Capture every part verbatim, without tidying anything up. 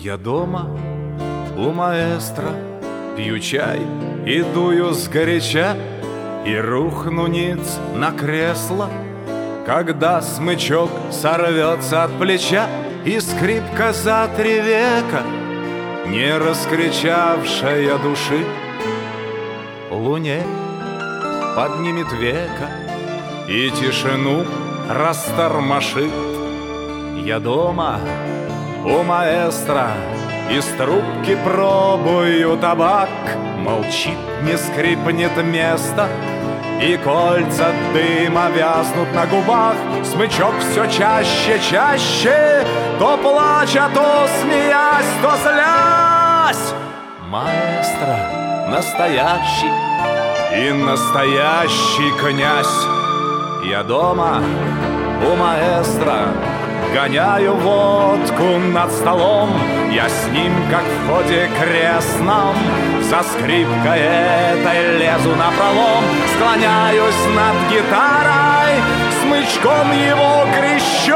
Я дома у маэстро пью чай и дую сгоряча, и рухну ниц на кресло, когда смычок сорвется от плеча, и скрипка за три века, не раскричавшая души, луне поднимет века и тишину растормошит. Я дома у маэстро из трубки пробую табак, молчит, не скрипнет место, и кольца дыма вязнут на губах. Смычок все чаще, чаще, то плача, то смеясь, то злясь. Маэстро настоящий и настоящий князь. Я дома у маэстро гоняю водку над столом. Я с ним, как в ходе крестном, за скрипкой этой лезу напролом. Склоняюсь над гитарой, смычком его крещен.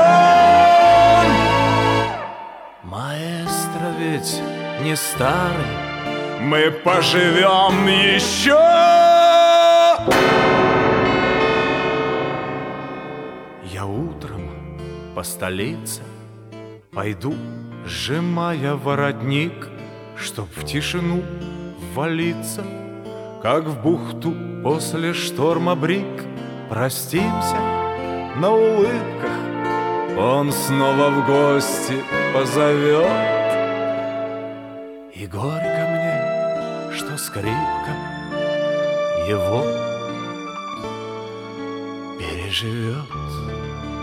Маэстро ведь не старый, мы поживем еще. Я утром по столице пойду, сжимая воротник, чтоб в тишину ввалиться, как в бухту после шторма брик. Простимся на улыбках, он снова в гости позовет. И горько мне, что скрипка его переживет.